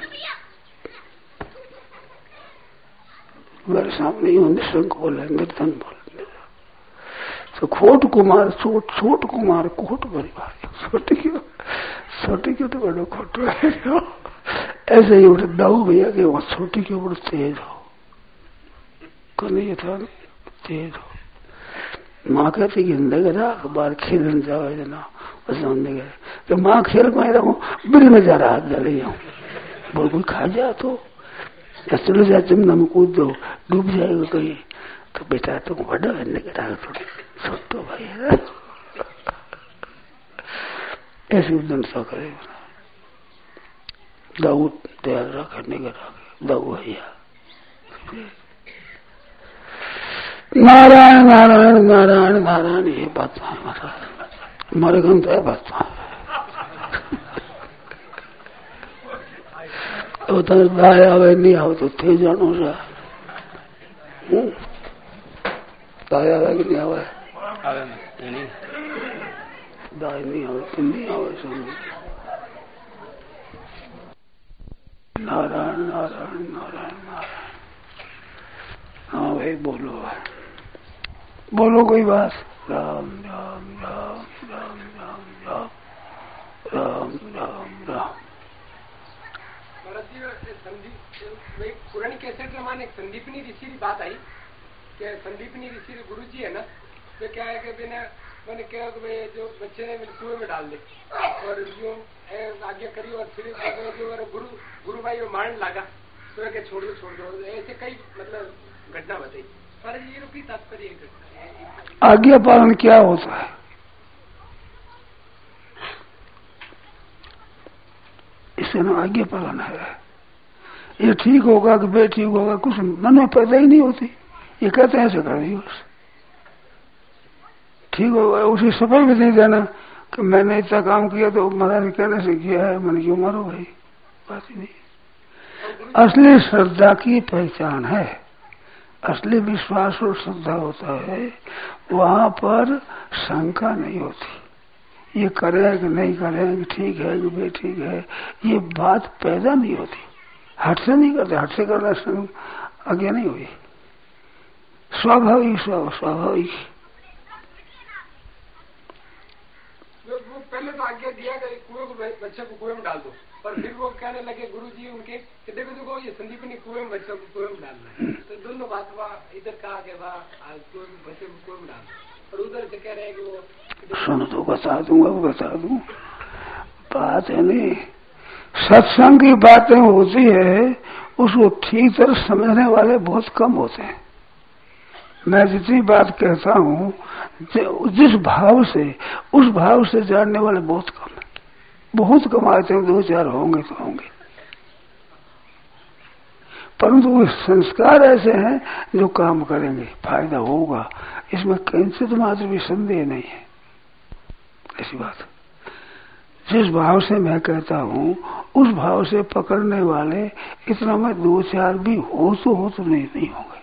मेरे सामने यूं निशंक बोले, निर्धन बोले तो खोट कुमार छोट कुमार कोट बड़ी भारी छोटी क्यों तो बड़ो खोट ऐसे ही उठे दाऊ भैया के वहां छोटी के ऊपर तेज हो कन्हैया था तेज हो। माँ कहती कि राख बार खेलने जाओ ना बस तो माँ खेल में रहो बिल में जा रहा हाथ डाले जाऊं बोल कोई खा जा तो या चलो जा जमुना में कूद दो डूब जाएगा कहीं तो बेटा तुम बड़ा है थोड़ी छोटो भाई है ऐसी उदंसा करेगा। दाऊ तैयार रखने का दाऊ भैया नारायण नारायण नारायण नारायण ये बात है महाराज हमारे घर तो है बात दाय आवे नहीं आवे तो थे जानो दाय आवे कि नहीं आवे दाय नहीं आवे तो नहीं आवे सुन। नारायण नारायण नारायण नारायण हाँ भाई बोलो, बोलो कोई बात। राम राम राम राम राम राम राम राम राम। पुरानी कैसेट में माने संदीपनी ऋषि की बात आई कि संदीपनी ऋषि गुरु जी है ना, तो क्या है कि मैंने कहा कि भाई जो बच्चे ने कुएं में डाल दे और जो आज्ञा करी और फिर जो गुरु भाई वो मारने लगा तो क्या छोड़ दो ऐसे कई मतलब घटना बताई। पर ये रुकी तात्पर्य आज्ञा पालन क्या होता है? इससे ना आज्ञा पालन है। ये ठीक होगा कि बेठीक होगा कुछ मन में पैदा ही नहीं होती। ये कहते हैं ऐसे कर दियो ठीक होगा, उसे सफल भी नहीं देना कि मैंने इतना काम किया तो महाराज कहने से किया है, मैंने क्यों मारो भाई, बात ही नहीं। असली श्रद्धा की पहचान है, असली विश्वास और श्रद्धा होता है, वहां पर शंका नहीं होती। ये करें कि नहीं करें, कि ठीक है कि बेठीक है, ये बात पैदा नहीं होती। हट से नहीं करते, हट से करना आज्ञा नहीं हुई, स्वाभाविक स्वाभाविक। वो पहले तो आज्ञा दिया कि कुएं को बच्चे को कुएं में डाल दो, पर फिर वो कहने लगे गुरुजी उनके कि देखो ये संदीपनी कुएं में बच्चे को कुएं में डालना है। तो दोनों बात इधर कहा कि बच्चे को कुएं में डाल, और उधर से कह रहे हैं कि वो सुन तो बता दूं बात है नहीं। सत्संग की बातें होती है उसको ठीक तरह समझने वाले बहुत कम होते हैं। मैं जितनी बात कहता हूँ जिस भाव से उस भाव से जानने वाले बहुत कम है, बहुत कम आते हैं, 2-4 होंगे तो होंगे। परंतु वो संस्कार ऐसे हैं जो काम करेंगे, फायदा होगा, इसमें किंचित मात्र भी संदेह नहीं है। ऐसी बात जिस भाव से मैं कहता हूँ उस भाव से पकड़ने वाले इतना में 2-4 भी हो तो नहीं होंगे।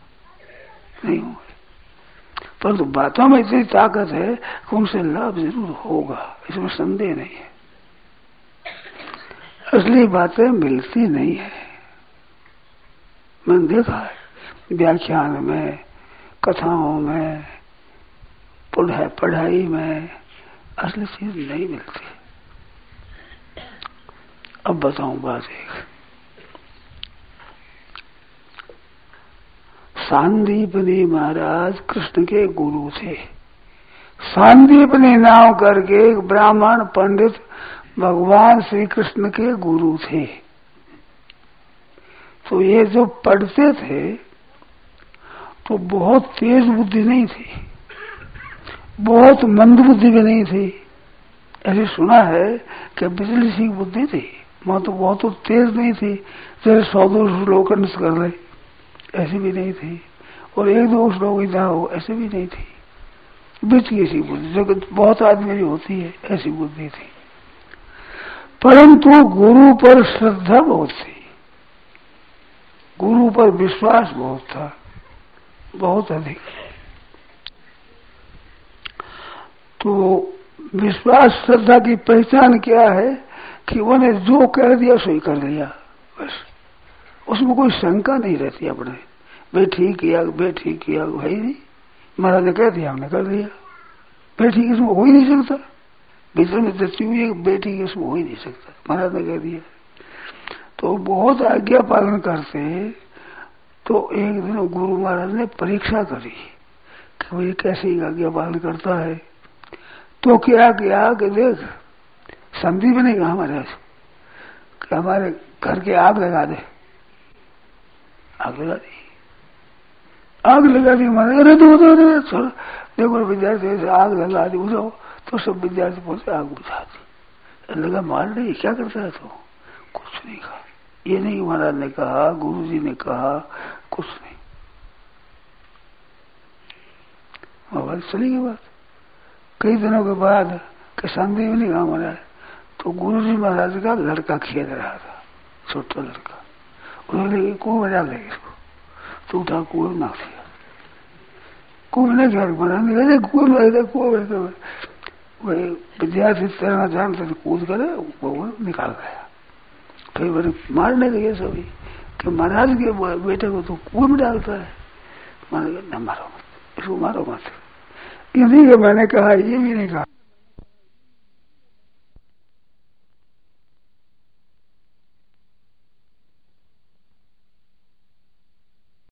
परंतु बातों में इतनी ताकत है कि उनसे लाभ जरूर होगा, इसमें संदेह नहीं है। असली बातें मिलती नहीं है। मैंने देखा है व्याख्यान में, कथाओं में, पढ़ाई में असली चीज नहीं मिलती। अब बताऊं बात एक। सांदीपनी महाराज कृष्ण के गुरु थे। सांदीपनी नाम करके एक ब्राह्मण पंडित भगवान श्री कृष्ण के गुरु थे। तो ये जो पढ़ते थे तो बहुत तेज बुद्धि नहीं थी, बहुत मंद बुद्धि भी नहीं थी। ऐसे सुना है कि बिजली सी बुद्धि थी, वहां तो बहुत तेज नहीं थी, जैसे 100-200 श्लोक कर ले, ऐसी भी नहीं थी, और 1-2 श्लोक इतना हो ऐसे भी नहीं थी। बीच की सी बुद्धि जो बहुत आदमी होती है, ऐसी बुद्धि थी। परंतु गुरु पर श्रद्धा बहुत थी, गुरु पर विश्वास बहुत था, बहुत अधिक। तो विश्वास श्रद्धा की पहचान क्या है कि उन्होंने जो कह दिया सो ही कर लिया, बस उसमें कोई शंका नहीं रहती। अपने बेठीक किया भाई नहीं, महाराज ने कह दिया हमने कर दिया। बेठीक इसमें हो ही नहीं सकता, भीतर में दृष्टि हुई है बेठीक इसमें हो ही नहीं सकता, महाराज ने कह दिया। तो बहुत आज्ञा पालन करते। तो एक दिन गुरु महाराज ने परीक्षा करी कि वो ये कैसे आज्ञा पालन करता है। तो क्या किया कि देख, संदीप ने कहा महाराज कि हमारे घर के आग लगा दे। आग लगा दी महाराज। अरे तो देखो विद्यार्थी से आग लगा दी, बुझाओ। तो सब विद्यार्थी बोलते आग बुझा दी। लगा मार रही क्या करता है? तो कुछ नहीं कहा। ये नहीं महाराज ने कहा, गुरुजी ने कहा, कुछ नहीं। और चली गई बात। कई दिनों के बाद कि संदीप नहीं कहा महाराज, तो गुरुजी महाराज का लड़का खेल रहा था, छोटा लड़का। उन्होंने कुएं में डाल इसको, तो उठा कुएं में नाख दिया। कुएं में नहीं महाराज ने कहा कुएं में वही विद्यार्थी तैरना जानते थे, कूद करे वो निकाल गया। फिर मैंने मारने गए सभी कि महाराज के बेटे को तो कुएं में डालता है। मैंने कहा न मारो मत, इसको मारो मत। ये नहीं कि मैंने कहा, ये भी नहीं कहा।